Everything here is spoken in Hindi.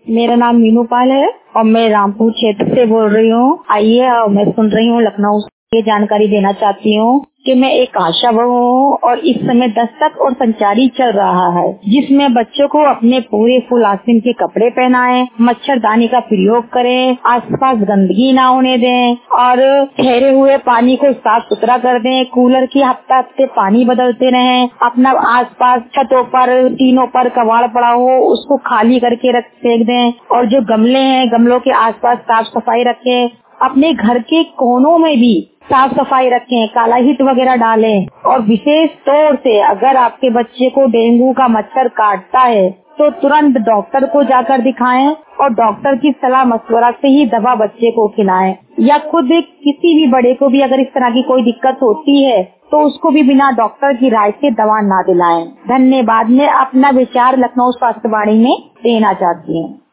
मेरा नाम मीनू पाल है और मैं रामपुर क्षेत्र से बोल रही हूँ। आइए मैं सुन रही हूँ लखनऊ से ये जानकारी देना चाहती हूँ कि मैं एक आशा बहु हूँ और इस समय दस्तक और संचारी चल रहा है, जिसमें बच्चों को अपने पूरे फुल आस्तीन के कपड़े पहनाएं, मच्छरदानी का प्रयोग करें, आसपास गंदगी ना होने दें और ठहरे हुए पानी को साफ सुथरा कर दें। कूलर की हफ्ते हफ्ते पानी बदलते रहें। अपना आसपास छतों पर टीनों पर कबाड़ पड़ा हो उसको खाली करके फेंक दें और जो गमले हैं गमलों के आसपास साफ सफाई रखें। अपने घर के कोनों में भी साफ सफाई रखें, काला हिट वगैरह डालें और विशेष तौर से अगर आपके बच्चे को डेंगू का मच्छर काटता है तो तुरंत डॉक्टर को जाकर दिखाएं और डॉक्टर की सलाह मशवरा से ही दवा बच्चे को खिलाएं या खुद किसी भी बड़े को भी अगर इस तरह की कोई दिक्कत होती है तो उसको भी बिना डॉक्टर की राय से दवा ना दिलाएं। धन्यवाद। मैं अपना विचार लखनऊ स्वास्थ्य वाणी में देना चाहती हूँ।